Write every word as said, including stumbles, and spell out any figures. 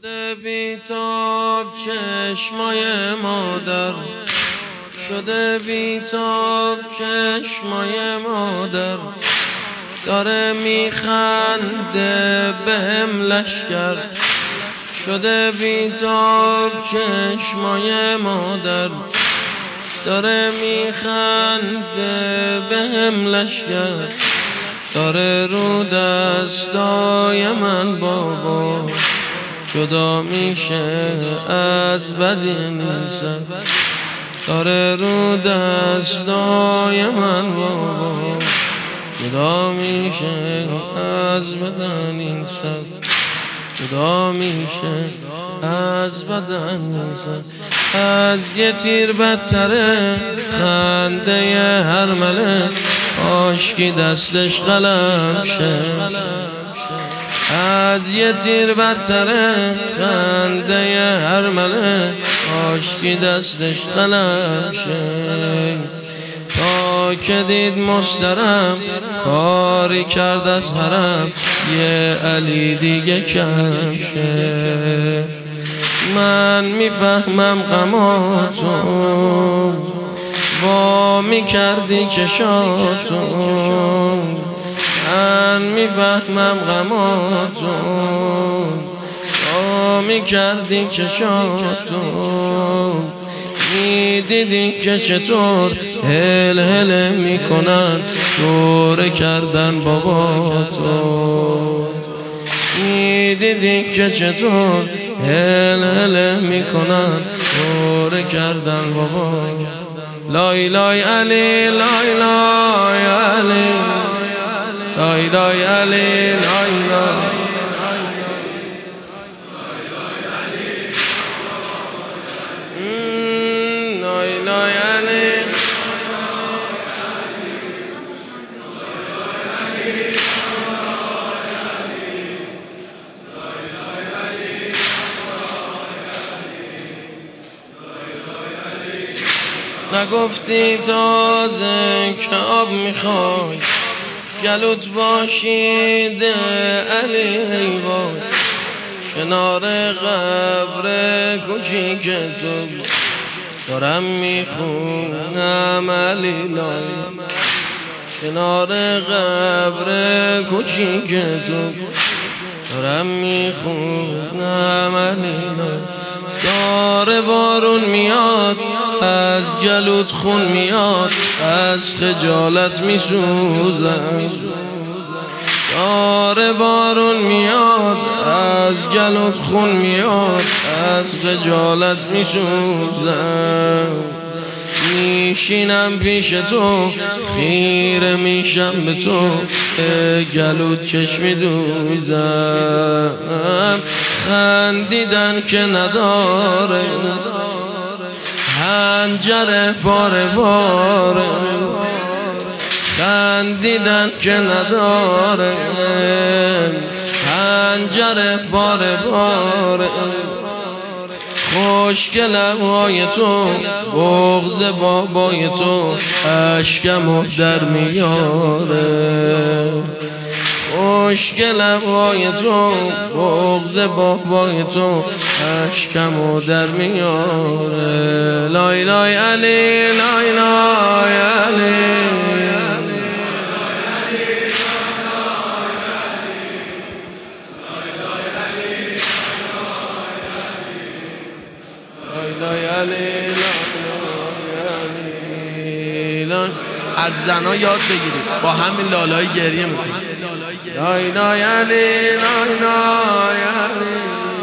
شده بیتاب چشمای مادر، شده بیتاب چشمای مادر، داره میخنده بهم لشکر. شده بیتاب چشمای مادر، داره میخنده بهم لشکر، داره رو دستای من بابا جدا میشه از بدین سر، داره رو دستای من بابا جدا میشه از بدن این سر، جدا میشه از بدن این سر. از یه تیر بدتره خنده هر ملک، آشکی دستش قلم شه. از یه تیر بدتره خنده هر ملک، آشکی دستش قلم شه. تا که دید مسترم کاری کرد از حرم، یه علی دیگه کم شه. من میفهمم غماتو وا میکردی چشاتو، من میفهمم غماتو وا میکردی چشاتو، میدیدی که چطور هل هل میکنن دوره کردن بابا تو، میدیدی که چطور هل هل میکنن دوره کردن بابا. لای لای علی لای لای علی لای لای علی لای لای نگفتی تازه که آب میخوای، گلوت باشیده علی باش، کنار قبر کوچیک تو دارم میخونم علی لای، کنار قبر کوچیک تو دارم میخونم علی لای. داره بارون میاد از گلوت خون میاد، از خجالت میسوزم. داره بارون میاد از گلوت خون میاد، از خجالت میسوزم. میشینم پیش تو خیره میشم به تو، گلوت چشمی دوزم. خندیدن که نداره هنجره باره باره، خندیدن که نداره هنجره باره باره. خوشگل لبهای تو بغض بابای تو اشکمو در میاره، خوشگل لبهای تو بغض بابای تو اشکمو در میاره. لای لای علی لای لای علی از زنا یاد بگیرید با همین لالای گریه میکنید. لای لای علی لای لای علی